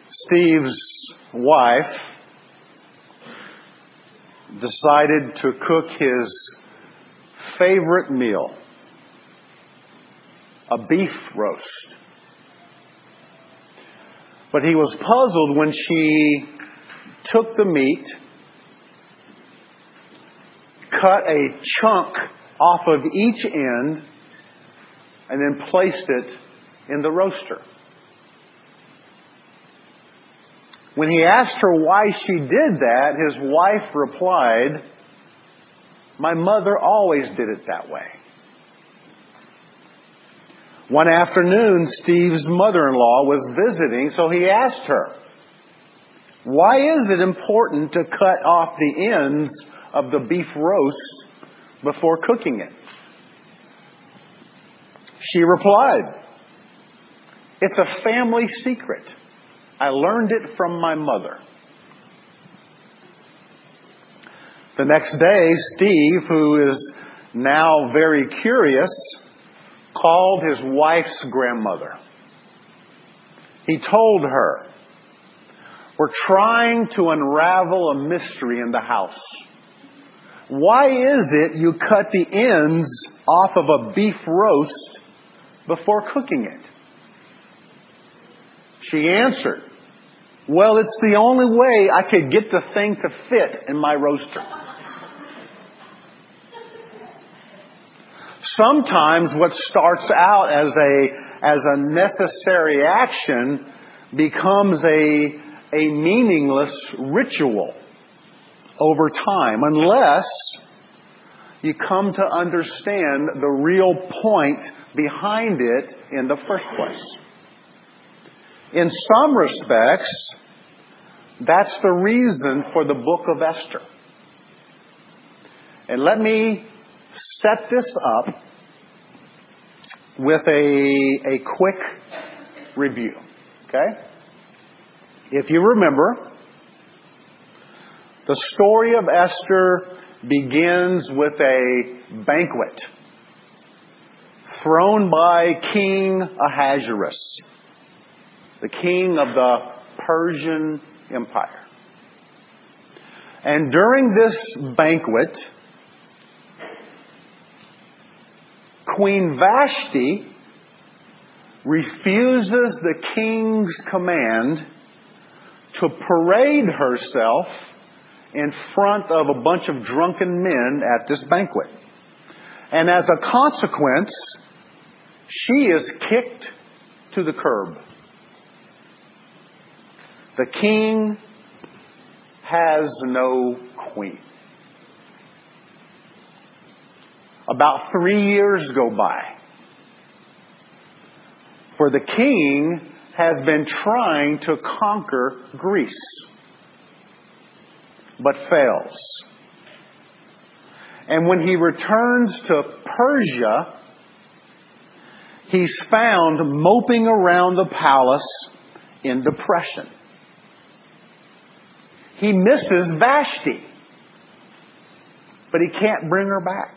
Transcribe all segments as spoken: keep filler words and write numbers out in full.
Steve's wife decided to cook his favorite meal, a beef roast. But he was puzzled when she took the meat, cut a chunk off of each end, and then placed it in the roaster. When he asked her why she did that, his wife replied, "My mother always did it that way." One afternoon, Steve's mother-in-law was visiting, so he asked her, "Why is it important to cut off the ends of the beef roast before cooking it?" She replied, "It's a family secret. I learned it from my mother." The next day, Steve, who is now very curious, called his wife's grandmother. He told her, "We're trying to unravel a mystery in the house. Why is it you cut the ends off of a beef roast before cooking it?" She answered, "Well, it's the only way I could get the thing to fit in my roaster." Sometimes what starts out as a as a necessary action becomes a a meaningless ritual over time, unless you come to understand the real point behind it in the first place. In some respects, that's the reason for the book of Esther. And let me set this up with a, a quick review. Okay? If you remember, the story of Esther begins with a banquet thrown by King Ahasuerus, the king of the Persian Empire. And during this banquet, Queen Vashti refuses the king's command to parade herself in front of a bunch of drunken men at this banquet. And as a consequence, she is kicked to the curb. The king has no queen. About three years go by, for the king has been trying to conquer Greece, but fails. And when he returns to Persia, he's found moping around the palace in depression. He misses Vashti, but he can't bring her back.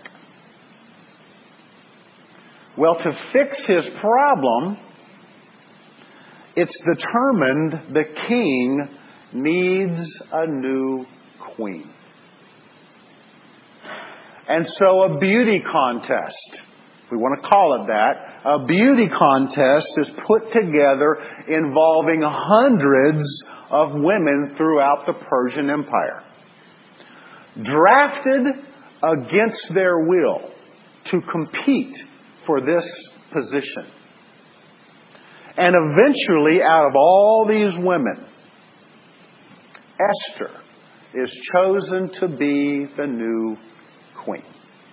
Well, to fix his problem, it's determined the king needs a new queen. And so a beauty contest, we want to call it that, a beauty contest is put together involving hundreds of women throughout the Persian Empire, drafted against their will to compete for this position. And eventually, out of all these women, Esther is chosen to be the new queen.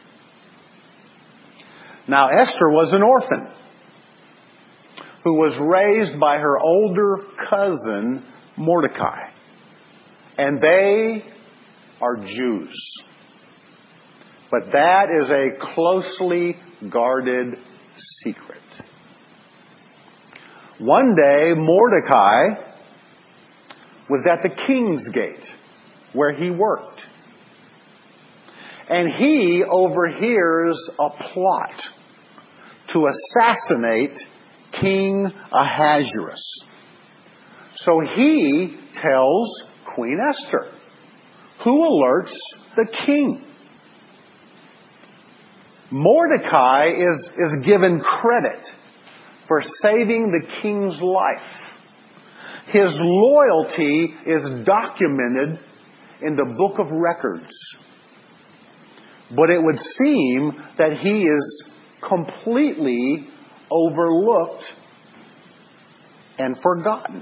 Now, Esther was an orphan who was raised by her older cousin, Mordecai. And they are Jews. But that is a closely guarded secret. One day, Mordecai was at the king's gate where he worked. And he overhears a plot to assassinate King Ahasuerus. So he tells Queen Esther, who alerts the king. Mordecai is, is given credit for saving the king's life. His loyalty is documented in the book of records. But it would seem that he is completely overlooked and forgotten.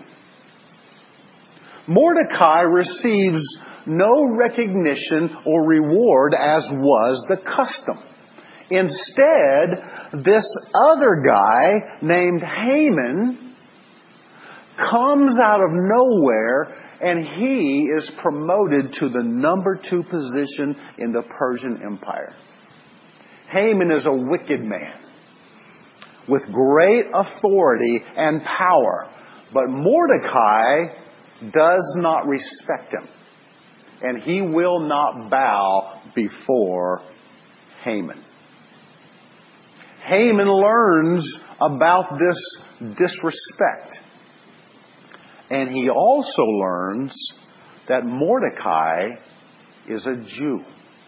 Mordecai receives no recognition or reward as was the custom. Instead, this other guy named Haman comes out of nowhere and he is promoted to the number two position in the Persian Empire. Haman is a wicked man with great authority and power, but Mordecai does not respect him, and he will not bow before Haman. Haman learns about this disrespect, and he also learns that Mordecai is a Jew.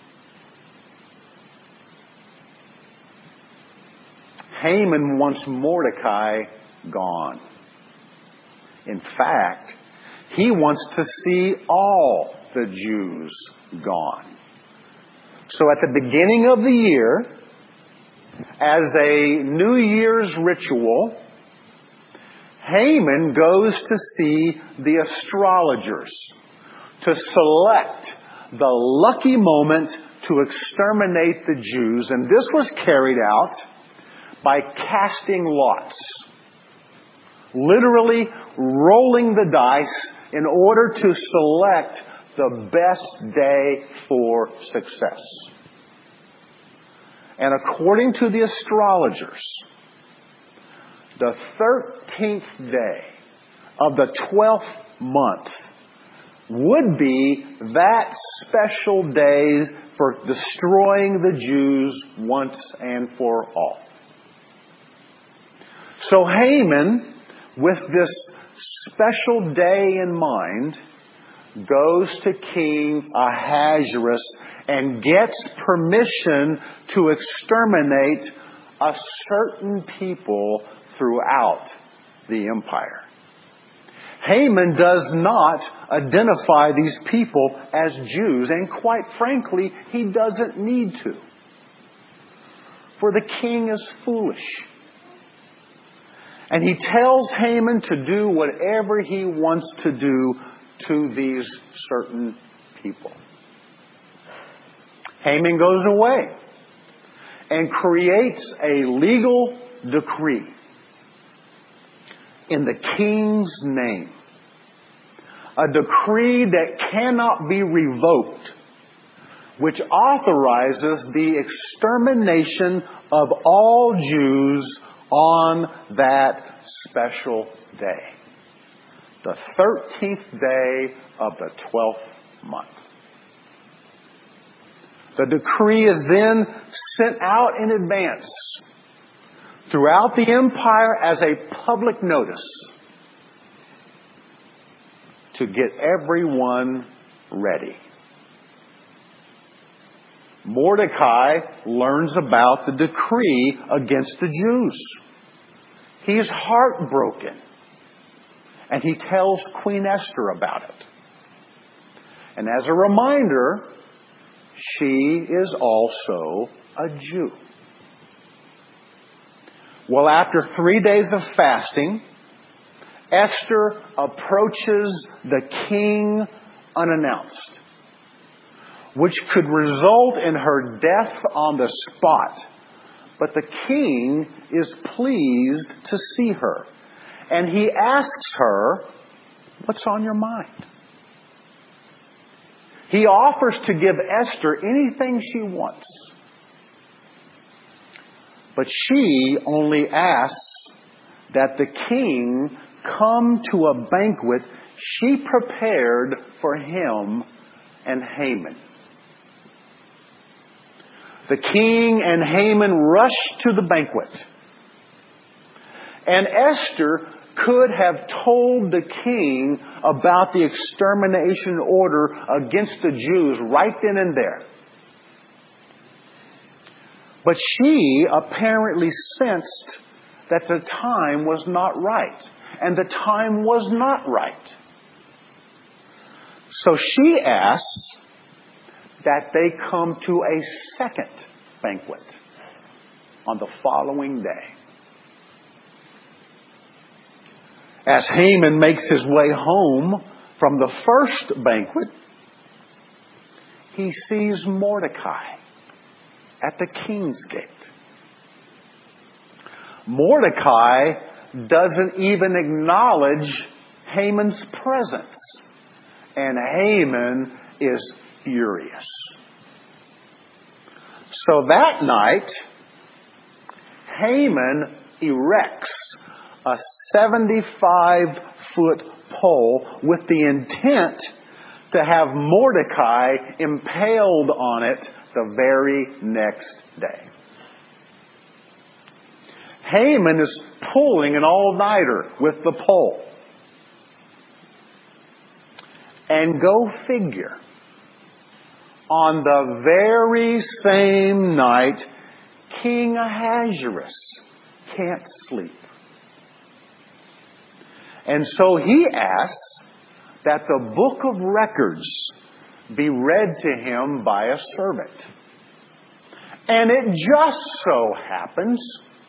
Haman wants Mordecai gone. In fact, he wants to see all the Jews gone. So at the beginning of the year, as a New Year's ritual, Haman goes to see the astrologers to select the lucky moment to exterminate the Jews. And this was carried out by casting lots. Literally rolling the dice in order to select the best day for success. And according to the astrologers, the thirteenth day of the twelfth month would be that special day for destroying the Jews once and for all. So Haman, with this special day in mind, goes to King Ahasuerus and gets permission to exterminate a certain people throughout the empire. Haman does not identify these people as Jews, and quite frankly, he doesn't need to. For the king is foolish. And he tells Haman to do whatever he wants to do to these certain people. Haman goes away and creates a legal decree in the king's name. A decree that cannot be revoked, which authorizes the extermination of all Jews on that special day. The thirteenth day of the twelfth month. The decree is then sent out in advance throughout the empire as a public notice to get everyone ready. Mordecai learns about the decree against the Jews. He's heartbroken. And he tells Queen Esther about it. And as a reminder, she is also a Jew. Well, after three days of fasting, Esther approaches the king unannounced, which could result in her death on the spot. But the king is pleased to see her. And he asks her, what's on your mind? He offers to give Esther anything she wants. But she only asks that the king come to a banquet she prepared for him and Haman. The king and Haman rush to the banquet. And Esther could have told the king about the extermination order against the Jews right then and there. But she apparently sensed that the time was not right. And the time was not right. So she asks that they come to a second banquet on the following day. As Haman makes his way home from the first banquet, he sees Mordecai at the king's gate. Mordecai doesn't even acknowledge Haman's presence. And Haman is furious. So that night, Haman erects a seventy-five foot pole with the intent to have Mordecai impaled on it the very next day. Haman is pulling an all-nighter with the pole. And go figure, on the very same night, King Ahasuerus can't sleep. And so he asks that the book of records be read to him by a servant. And it just so happens,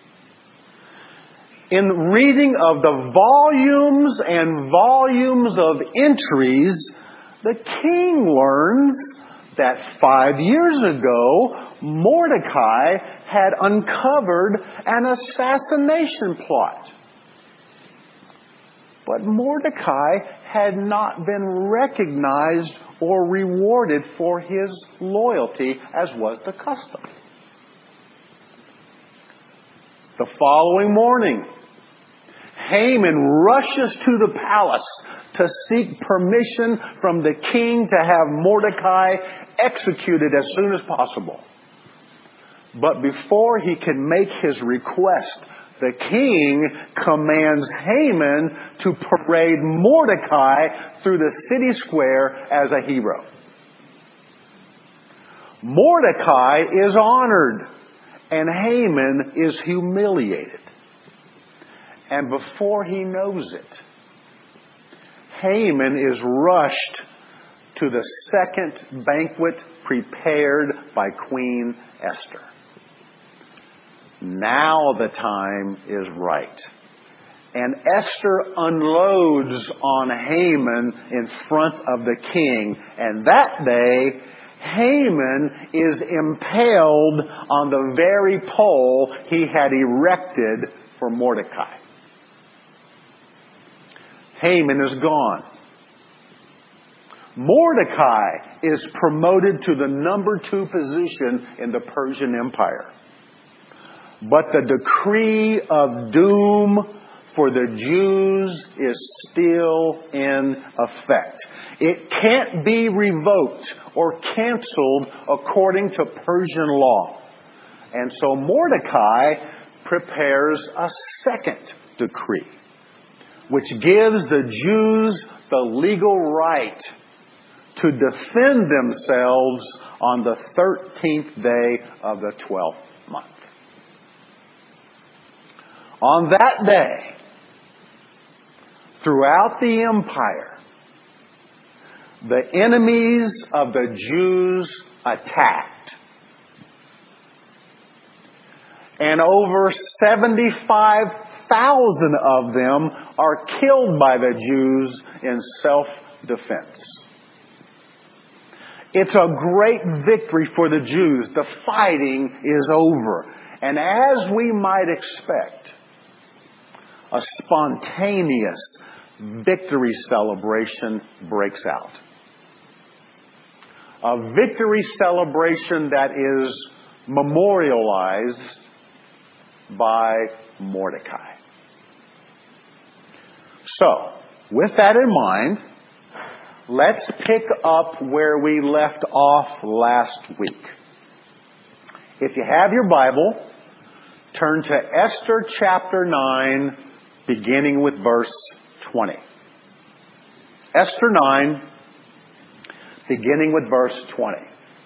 in reading of the volumes and volumes of entries, the king learns that five years ago, Mordecai had uncovered an assassination plot. But Mordecai had not been recognized or rewarded for his loyalty, as was the custom. The following morning, Haman rushes to the palace to seek permission from the king to have Mordecai executed as soon as possible. But before he can make his request, the king commands Haman to parade Mordecai through the city square as a hero. Mordecai is honored, and Haman is humiliated. And before he knows it, Haman is rushed to the second banquet prepared by Queen Esther. Now the time is right. And Esther unloads on Haman in front of the king. And that day, Haman is impaled on the very pole he had erected for Mordecai. Haman is gone. Mordecai is promoted to the number two position in the Persian Empire. But the decree of doom for the Jews is still in effect. It can't be revoked or canceled according to Persian law. And so Mordecai prepares a second decree, which gives the Jews the legal right to defend themselves on the thirteenth day of the twelfth month. On that day, throughout the empire, the enemies of the Jews attacked. And over seventy-five thousand of them are killed by the Jews in self-defense. It's a great victory for the Jews. The fighting is over. And as we might expect, a spontaneous victory celebration breaks out. A victory celebration that is memorialized by Mordecai. So, with that in mind, let's pick up where we left off last week. If you have your Bible, turn to Esther chapter nine, beginning with verse twenty. Esther nine, beginning with verse twenty.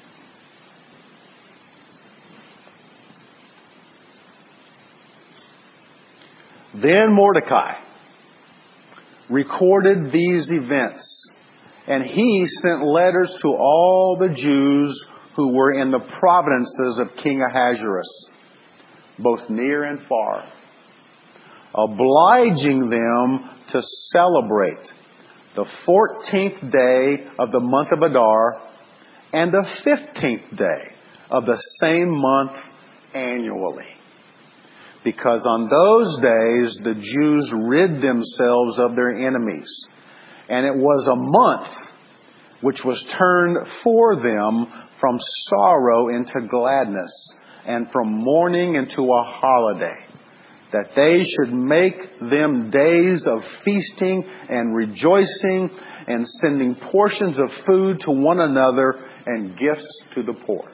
Then Mordecai recorded these events, and he sent letters to all the Jews who were in the provinces of King Ahasuerus, both near and far, obliging them to celebrate the fourteenth day of the month of Adar and the fifteenth day of the same month annually. Because on those days the Jews rid themselves of their enemies, and it was a month which was turned for them from sorrow into gladness, and from mourning into a holiday, that they should make them days of feasting and rejoicing, and sending portions of food to one another and gifts to the poor.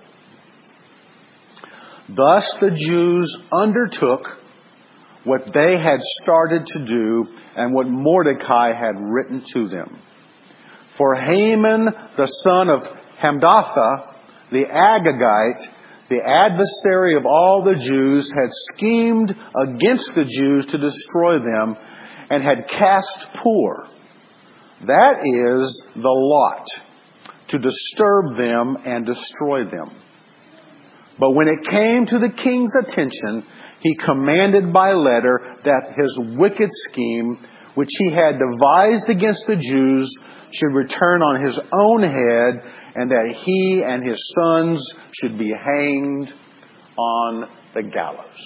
Thus the Jews undertook what they had started to do and what Mordecai had written to them. For Haman, the son of Hamdatha, the Agagite, the adversary of all the Jews, had schemed against the Jews to destroy them, and had cast Pur, that is, the lot, to disturb them and destroy them. But when it came to the king's attention, he commanded by letter that his wicked scheme, which he had devised against the Jews, should return on his own head, and that he and his sons should be hanged on the gallows.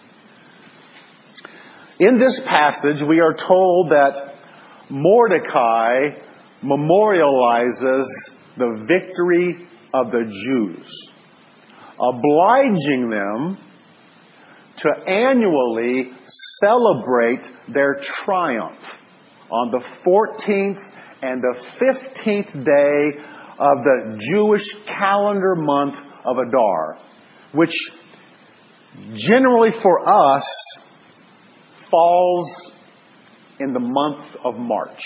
In this passage, we are told that Mordecai memorializes the victory of the Jews, obliging them to annually celebrate their triumph on the fourteenth and the fifteenth day of the Jewish calendar month of Adar, which generally for us falls in the month of March.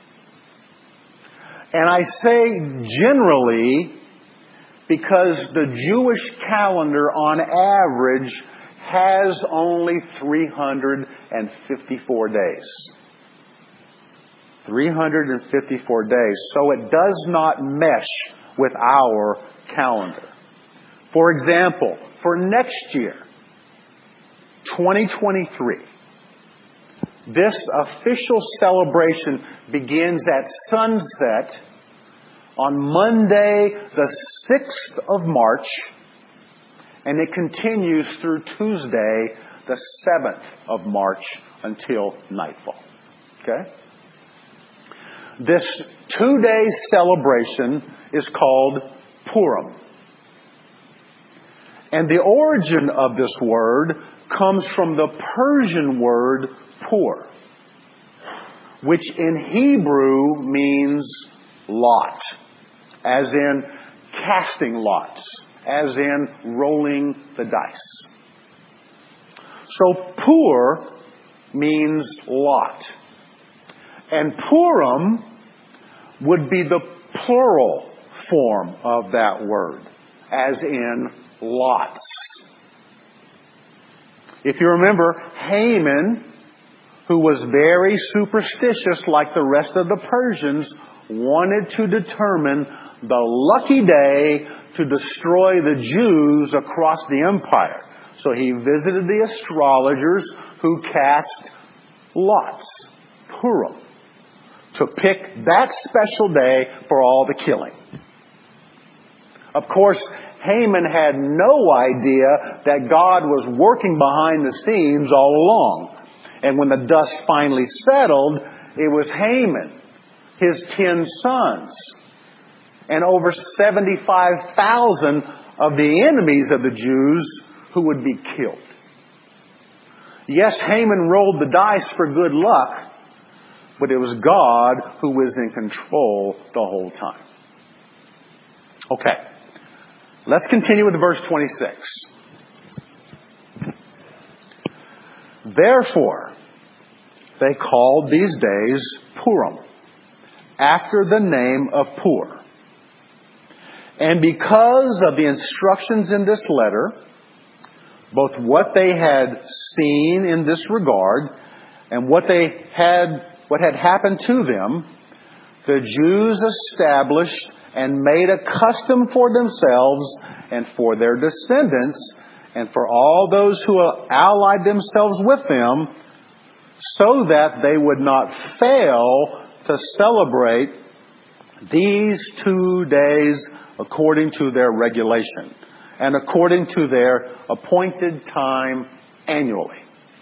And I say generally because the Jewish calendar on average has only three hundred fifty-four days. three hundred fifty-four days. So it does not mesh with our calendar. For example, for next year, twenty twenty-three, this official celebration begins at sunset on Monday, the sixth of March, and it continues through Tuesday, the seventh of March, until nightfall. Okay? This two-day celebration is called Purim. And the origin of this word comes from the Persian word pur, which in Hebrew means lot, as in casting lots, as in rolling the dice. So pur means lot. And Purim would be the plural form of that word, as in lots. If you remember, Haman, who was very superstitious like the rest of the Persians, wanted to determine the lucky day to destroy the Jews across the empire. So he visited the astrologers who cast lots, Purim, to pick that special day for all the killing. Of course, Haman had no idea that God was working behind the scenes all along. And when the dust finally settled, it was Haman, his ten sons, and over seventy-five thousand of the enemies of the Jews who would be killed. Yes, Haman rolled the dice for good luck, but it was God who was in control the whole time. Okay. Let's continue with verse twenty-six. Therefore, they called these days Purim, after the name of Pur. And because of the instructions in this letter, both what they had seen in this regard and what they had, what had happened to them, the Jews established and made a custom for themselves and for their descendants and for all those who allied themselves with them, so that they would not fail to celebrate these two days according to their regulation and according to their appointed time annually.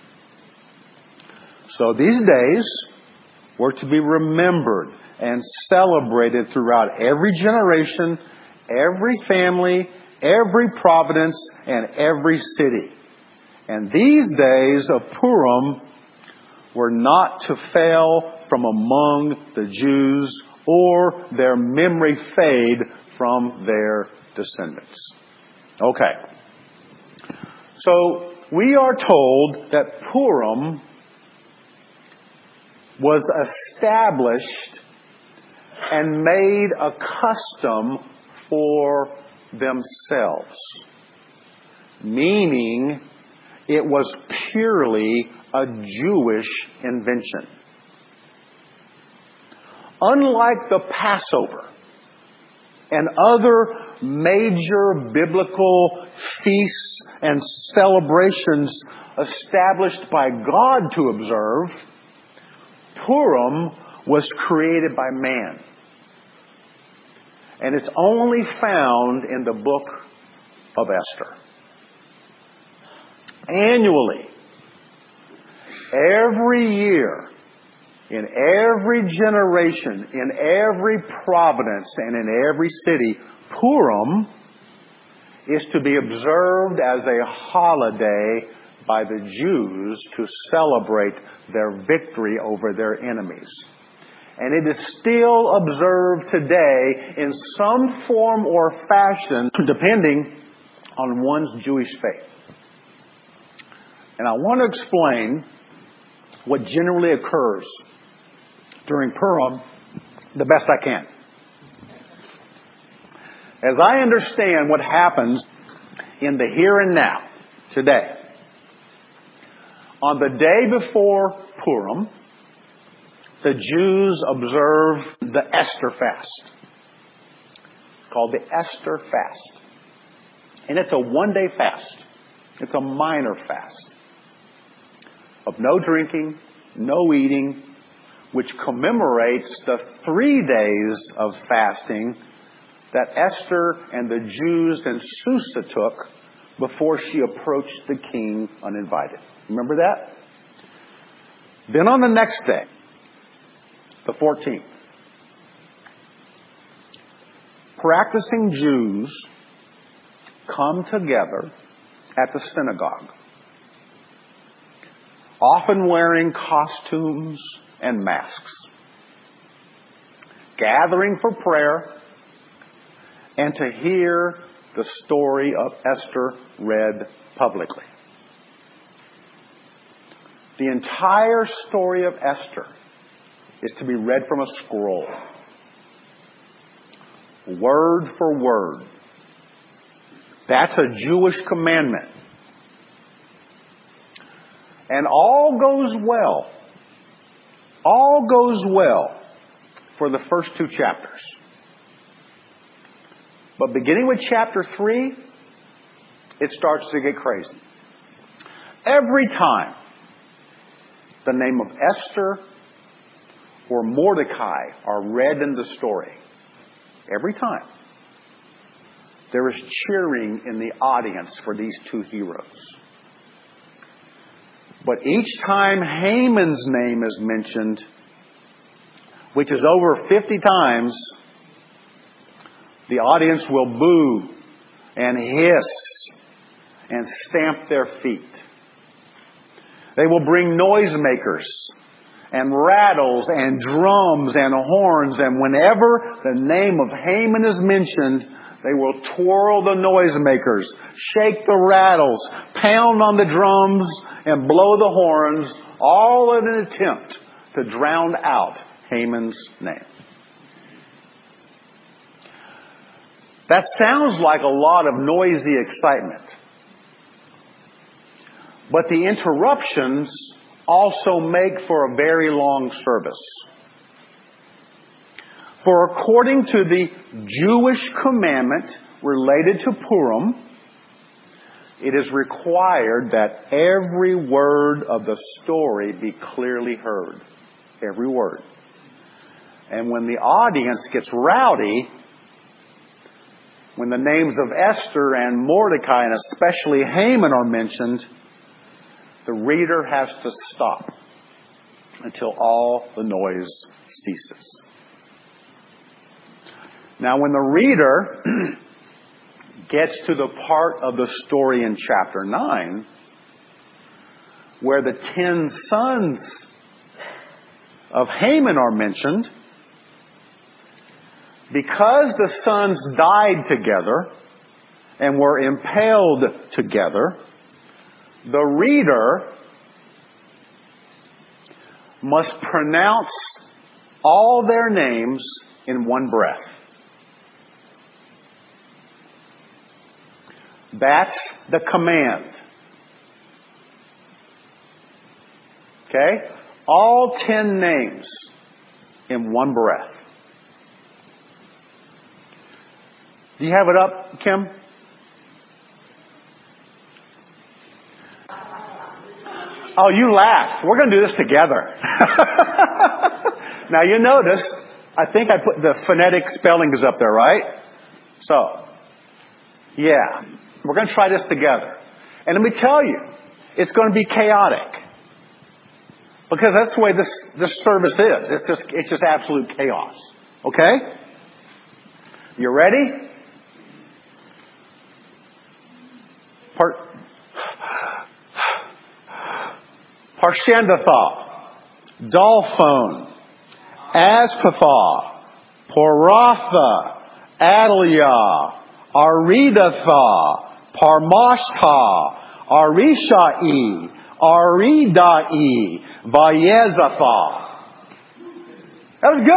So these days were to be remembered and celebrated throughout every generation, every family, every providence, and every city. And these days of Purim were not to fail from among the Jews or their memory fade from their descendants. Okay. So we are told that Purim was established and made a custom for themselves, meaning it was purely a Jewish invention. Unlike the Passover and other major biblical feasts and celebrations established by God to observe, Purim was created by man. And it's only found in the book of Esther. Annually, every year, in every generation, in every providence, and in every city, Purim is to be observed as a holiday by the Jews to celebrate their victory over their enemies. And it is still observed today in some form or fashion, depending on one's Jewish faith. And I want to explain what generally occurs during Purim the best I can. As I understand what happens in the here and now, today, on the day before Purim, the Jews observe the Esther fast. It's called the Esther fast. And it's a one-day fast. It's a minor fast. Of no drinking, no eating, which commemorates the three days of fasting that Esther and the Jews and Susa took before she approached the king uninvited. Remember that? Then on the next day, the fourteenth, practicing Jews come together at the synagogue, often wearing costumes and masks, gathering for prayer and to hear the story of Esther read publicly. The entire story of Esther is to be read from a scroll, word for word. That's a Jewish commandment. And all goes well. All goes well for the first two chapters. But beginning with chapter three, it starts to get crazy. Every time the name of Esther or Mordecai are read in the story, every time, there is cheering in the audience for these two heroes. But each time Haman's name is mentioned, which is over fifty times, the audience will boo and hiss and stamp their feet. They will bring noisemakers and rattles and drums and horns, and whenever the name of Haman is mentioned, they will twirl the noisemakers, shake the rattles, pound on the drums, and blow the horns all in an attempt to drown out Haman's name. That sounds like a lot of noisy excitement. But the interruptions also make for a very long service. For according to the Jewish commandment related to Purim, it is required that every word of the story be clearly heard. Every word. And when the audience gets rowdy, when the names of Esther and Mordecai and especially Haman are mentioned, the reader has to stop until all the noise ceases. Now, when the reader gets to the part of the story in chapter nine, where the ten sons of Haman are mentioned, because the sons died together and were impaled together, the reader must pronounce all their names in one breath. That's the command. Okay? All ten names in one breath. Do you have it up, Kim? Oh, you laughed. We're going to do this together. Now, you notice, I think I put the phonetic spellings up there, right? So, yeah. We're going to try this together. And let me tell you, it's going to be chaotic. Because that's the way this, this service is. It's just, it's just absolute chaos. Okay? You ready? Part, Parshandatha, Dalphone, Aspatha, Poratha, Adaliah, Aridatha, Parmashtha, Arishai, Aridai, Vayezatha. That was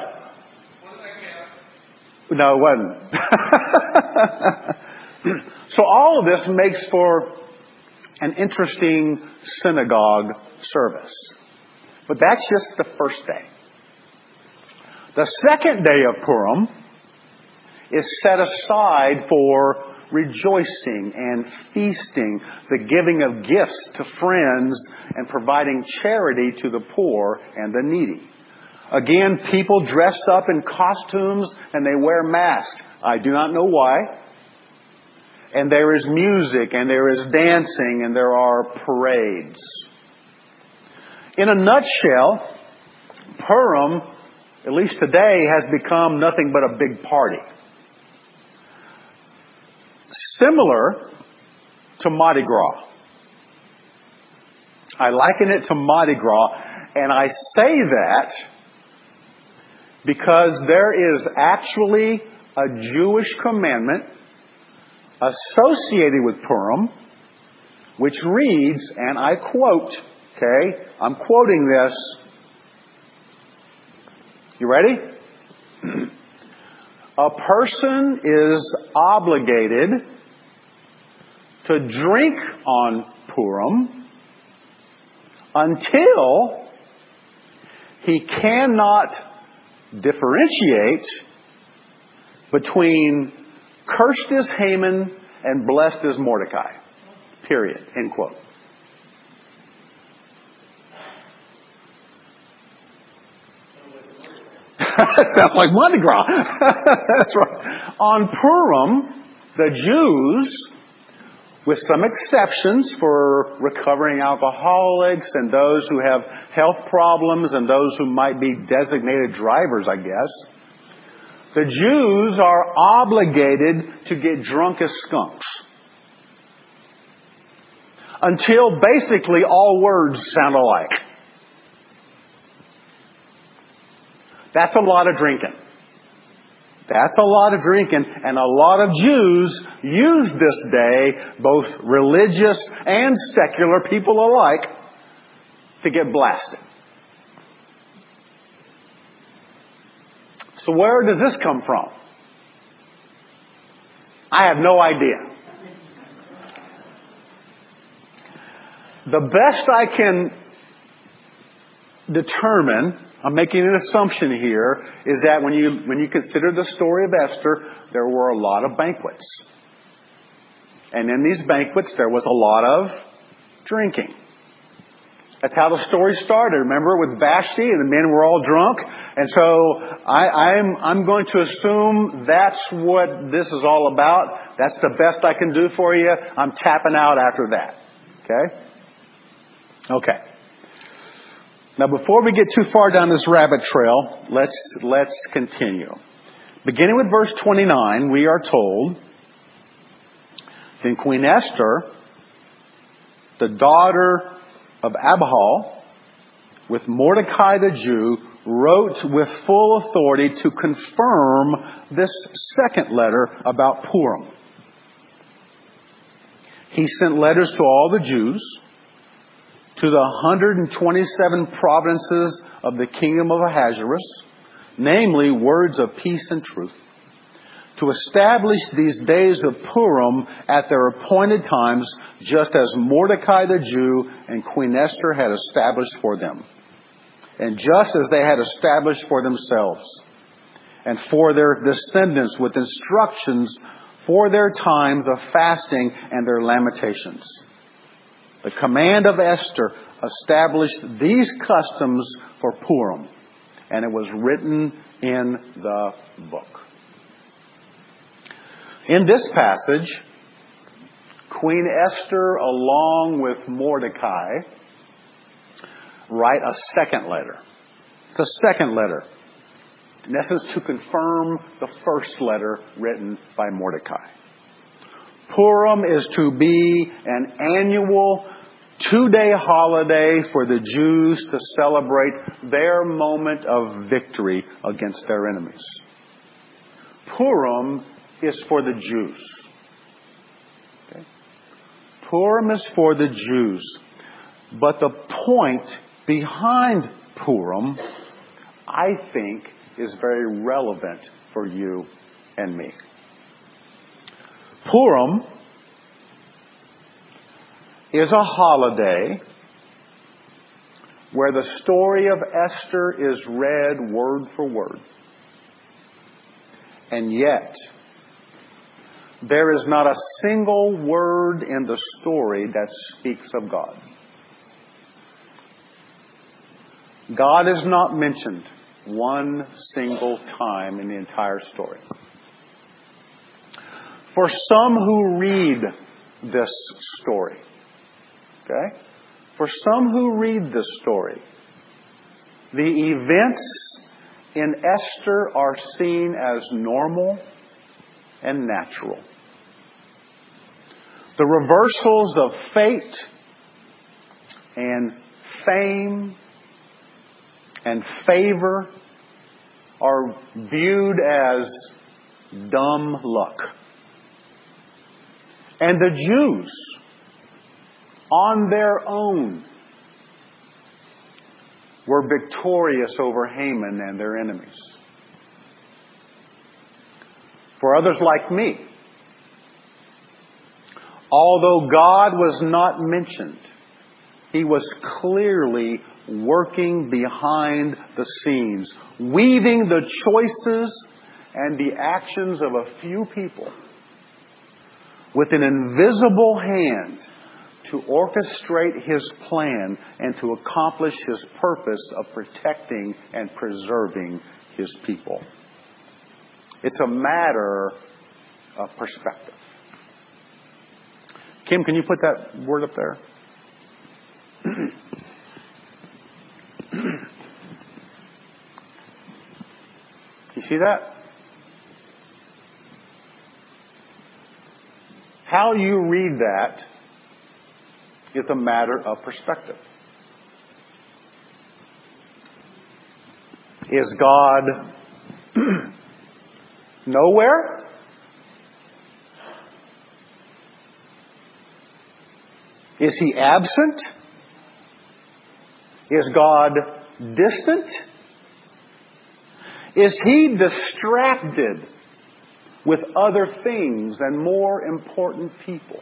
good. No, it wasn't. So all of this makes for an interesting synagogue service. But that's just the first day. The second day of Purim is set aside for rejoicing and feasting, the giving of gifts to friends, and providing charity to the poor and the needy. Again, people dress up in costumes and they wear masks. I do not know why. And there is music and there is dancing and there are parades. In a nutshell, Purim, at least today, has become nothing but a big party. Similar to Mardi Gras. I liken it to Mardi Gras, and I say that because there is actually a Jewish commandment associated with Purim, which reads, and I quote, okay, I'm quoting this. You ready? A person is obligated to drink on Purim until he cannot differentiate between cursed is Haman and blessed is Mordecai. Period. End quote. Sounds like Mardi Gras. That's right. On Purim, the Jews, with some exceptions for recovering alcoholics and those who have health problems and those who might be designated drivers, I guess, the Jews are obligated to get drunk as skunks until basically all words sound alike. That's a lot of drinking. That's a lot of drinking. And a lot of Jews use this day, both religious and secular people alike, to get blasted. So where does this come from? I have no idea. The best I can determine, I'm making an assumption here, is that when you when you consider the story of Esther, there were a lot of banquets. And in these banquets, there was a lot of drinking. That's how the story started. Remember, with Vashti, and the men were all drunk. And so I, I'm I'm going to assume that's what this is all about. That's the best I can do for you. I'm tapping out after that. Okay? Okay. Now, before we get too far down this rabbit trail, let's let's continue. Beginning with verse twenty-nine, we are told, then Queen Esther, the daughter of Abihail, with Mordecai the Jew, wrote with full authority to confirm this second letter about Purim. He sent letters to all the Jews, to the one hundred twenty-seven provinces of the kingdom of Ahasuerus, namely words of peace and truth, to establish these days of Purim at their appointed times, just as Mordecai the Jew and Queen Esther had established for them, and just as they had established for themselves, and for their descendants with instructions for their times of fasting and their lamentations. The command of Esther established these customs for Purim, and it was written in the book. In this passage, Queen Esther, along with Mordecai, write a second letter. It's a second letter, in essence, to confirm the first letter written by Mordecai. Purim is to be an annual two-day holiday for the Jews to celebrate their moment of victory against their enemies. Purim is for the Jews. Okay? Purim is for the Jews. But the point behind Purim, I think, is very relevant for you and me. Purim is a holiday where the story of Esther is read word for word. And yet, there is not a single word in the story that speaks of God. God is not mentioned one single time in the entire story. For some who read this story, okay, for some who read this story, the events in Esther are seen as normal and natural. The reversals of fate and fame and favor are viewed as dumb luck. And the Jews, on their own, were victorious over Haman and their enemies. For others like me, although God was not mentioned, He was clearly working behind the scenes, weaving the choices and the actions of a few people with an invisible hand to orchestrate His plan and to accomplish His purpose of protecting and preserving His people. It's a matter of perspective. Kim, can you put that word up there? You see that? How you read that is a matter of perspective. Is God nowhere? Is He absent? Is God distant? Is He distracted with other things and more important people?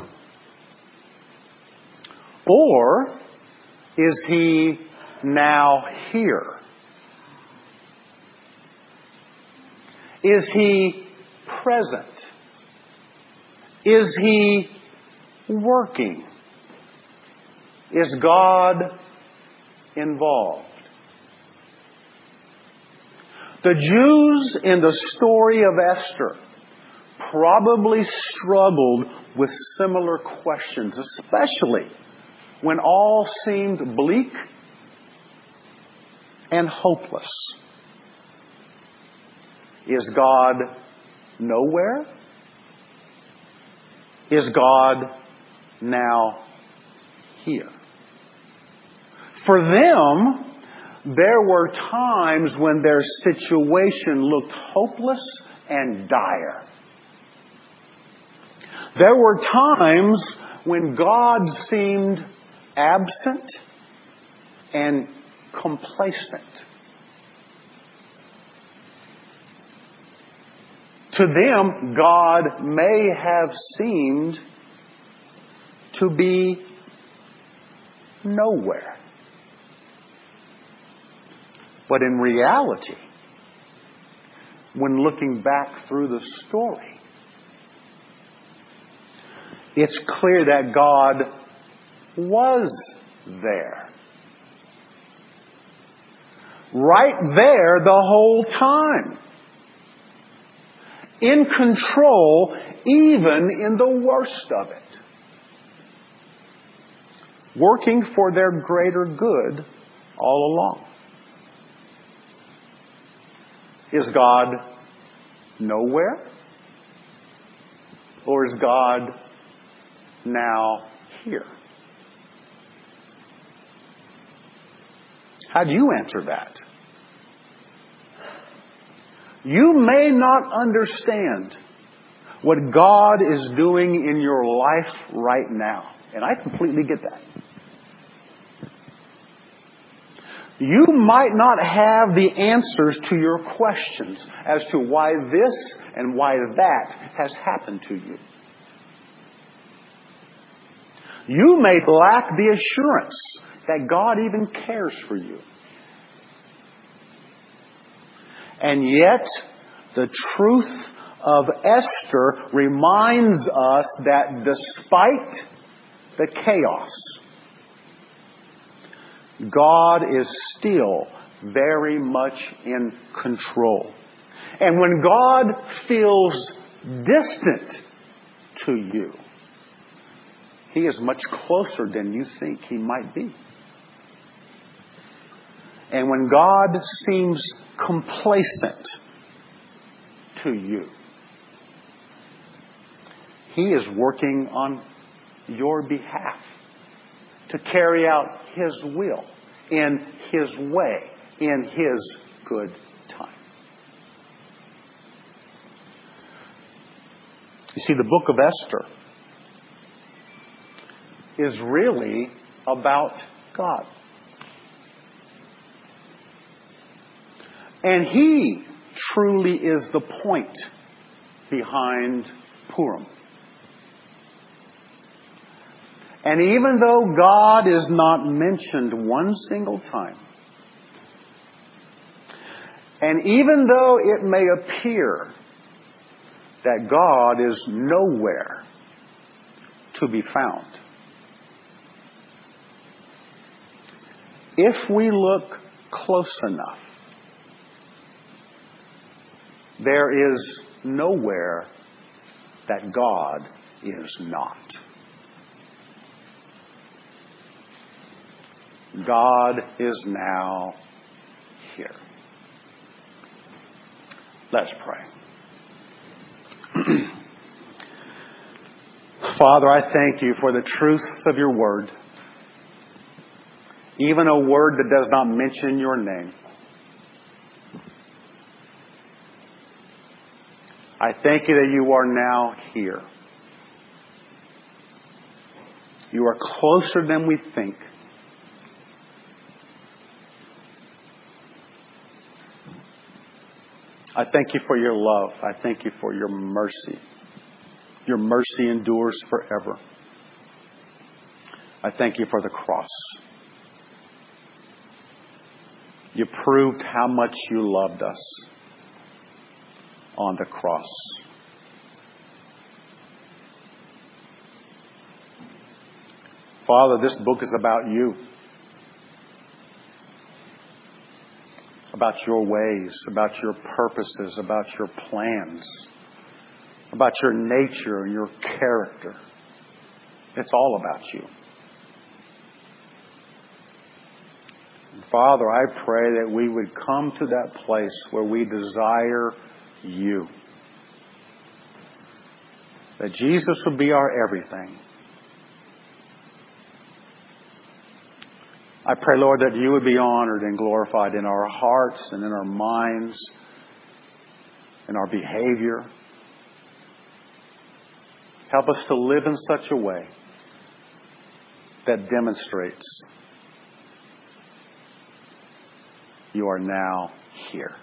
Or is He now here? Is He present? Is He working? Is God involved? The Jews in the story of Esther probably struggled with similar questions, especially when all seemed bleak and hopeless. Is God nowhere? Is God now here? For them, there were times when their situation looked hopeless and dire. There were times when God seemed absent and complacent. To them, God may have seemed to be nowhere. But in reality, when looking back through the story, it's clear that God was there. Right there the whole time. In control, even in the worst of it. Working for their greater good all along. Is God nowhere? Or is God now here? How do you answer that? You may not understand what God is doing in your life right now. And I completely get that. You might not have the answers to your questions as to why this and why that has happened to you. You may lack the assurance that God even cares for you. And yet, the truth of Esther reminds us that despite the chaos, God is still very much in control. And when God feels distant to you, He is much closer than you think He might be. And when God seems complacent to you, He is working on your behalf to carry out His will in His way, in His good time. You see, the book of Esther is really about God. And He truly is the point behind Purim. And even though God is not mentioned one single time, and even though it may appear that God is nowhere to be found, if we look close enough, there is nowhere that God is not. God is now here. Let's pray. Father, I thank You for the truth of Your word. Even a word that does not mention Your name. I thank You that You are now here. You are closer than we think. I thank you for your love. I thank you for your mercy. Your mercy endures forever. I thank you for the cross. You proved how much you loved us on the cross. Father, this book is about you. About your ways, about your purposes, about your plans, about your nature and your character. It's all about you. And Father, I pray that we would come to that place where we desire you. That Jesus would be our everything. I pray, Lord, that you would be honored and glorified in our hearts and in our minds, in our behavior. Help us to live in such a way that demonstrates you are now here.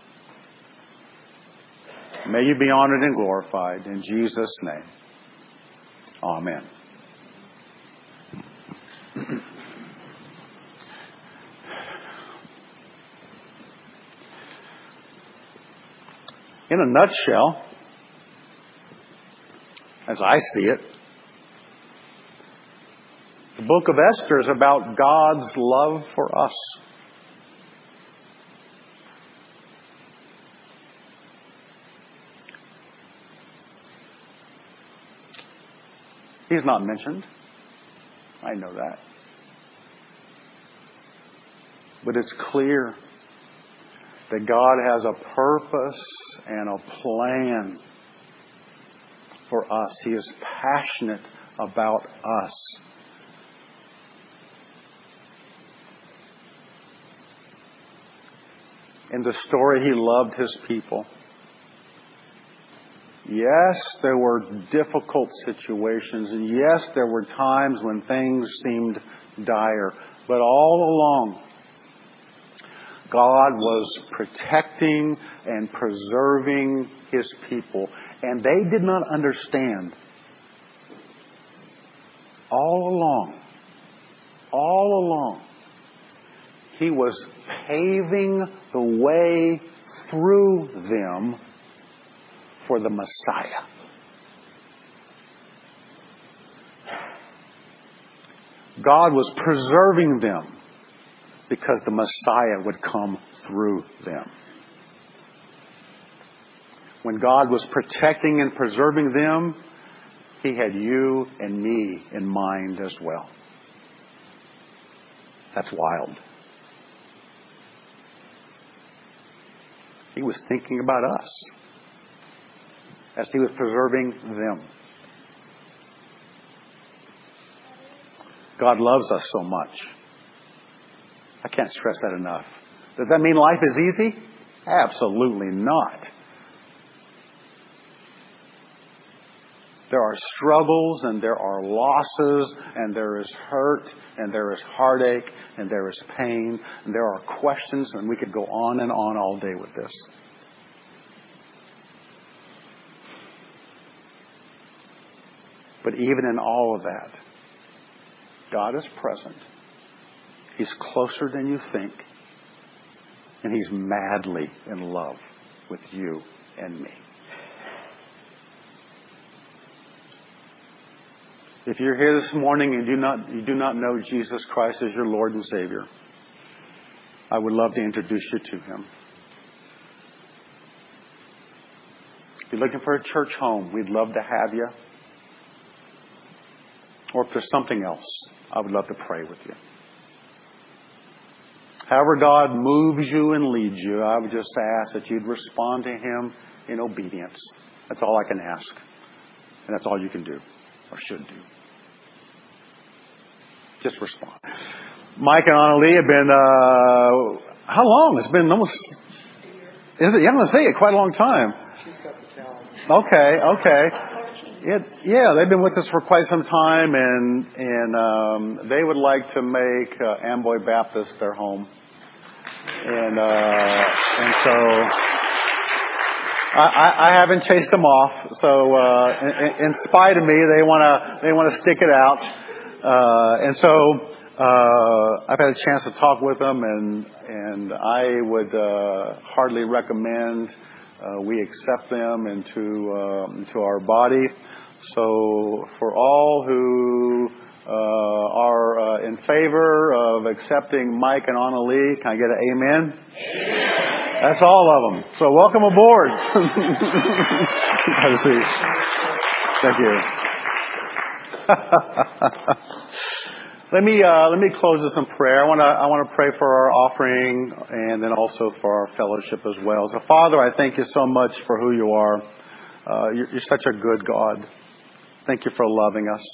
May you be honored and glorified in Jesus' name. Amen. In a nutshell, as I see it, the book of Esther is about God's love for us. He's not mentioned. I know that. But it's clear that God has a purpose and a plan for us. He is passionate about us. In the story, He loved His people. Yes, there were difficult situations, and yes, there were times when things seemed dire. But all along, God was protecting and preserving His people. And they did not understand. All along, all along, He was paving the way through them for the Messiah. God was preserving them because the Messiah would come through them. When God was protecting and preserving them, He had you and me in mind as well. That's wild. He was thinking about us as He was preserving them. God loves us so much. I can't stress that enough. Does that mean life is easy? Absolutely not. There are struggles and there are losses and there is hurt and there is heartache and there is pain and there are questions, and we could go on and on all day with this. But even in all of that, God is present. He's closer than you think. And He's madly in love with you and me. If you're here this morning and do not, you do not know Jesus Christ as your Lord and Savior, I would love to introduce you to Him. If you're looking for a church home, we'd love to have you. Or if there's something else, I would love to pray with you. However God moves you and leads you, I would just ask that you'd respond to Him in obedience. That's all I can ask. And that's all you can do or should do. Just respond. Mike and Annalie have been, uh, how long? It's been almost, is it? Yeah, I'm going to say it, quite a long time. She's got the challenge. Okay, okay. It, yeah, they've been with us for quite some time, and and um, they would like to make uh, Amboy Baptist their home, and uh, and so I, I, I haven't chased them off, so uh, in, in spite of me, they want to they want to stick it out, uh, and so uh, I've had a chance to talk with them, and and I would uh, hardly recommend uh, we accept them into uh, into our body. So for all who uh, are uh, in favor of accepting Mike and Anna Lee, can I get an amen? Amen. That's all of them. So welcome aboard. Have a seat. Thank you. let me uh, let me close this in prayer. I want to I want to pray for our offering and then also for our fellowship as well. So Father, I thank you so much for who you are. Uh, you're, you're such a good God. Thank you for loving us.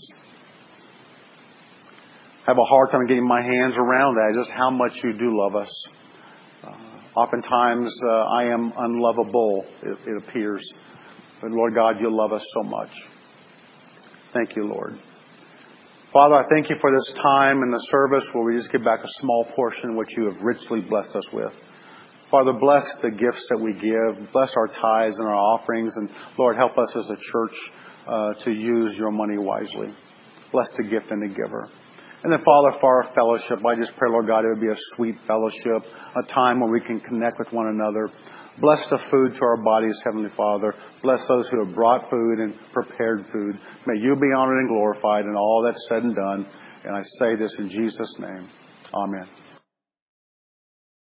I have a hard time getting my hands around that, just how much you do love us. Uh, oftentimes, uh, I am unlovable, it, it appears. But Lord God, you love us so much. Thank you, Lord. Father, I thank you for this time in the service where we just give back a small portion which you have richly blessed us with. Father, bless the gifts that we give. Bless our tithes and our offerings. And Lord, help us as a church uh, to use your money wisely. Bless the gift and the giver. And then, Father, for our fellowship, I just pray, Lord God, it would be a sweet fellowship, a time where we can connect with one another. Bless the food to our bodies, Heavenly Father. Bless those who have brought food and prepared food. May you be honored and glorified in all that's said and done. And I say this in Jesus' name. Amen.